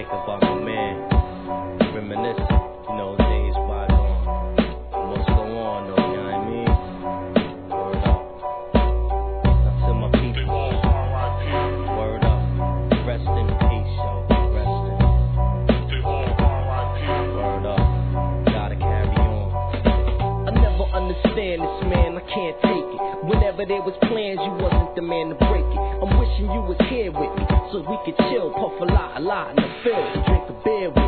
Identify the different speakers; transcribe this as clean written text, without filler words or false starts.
Speaker 1: think about my man, reminisce, you know, days bygone. What's go on though, you know what I mean? Word up. Now to my people, word up. Rest in peace, yo. Rest in. Word up. Gotta carry on.
Speaker 2: I never understand this, man, I can't take it. Whenever there was plans, you wasn't the man to break it. I'm wishing you was here with me, so we could chill, puff a lot in the field, drink a beer with me.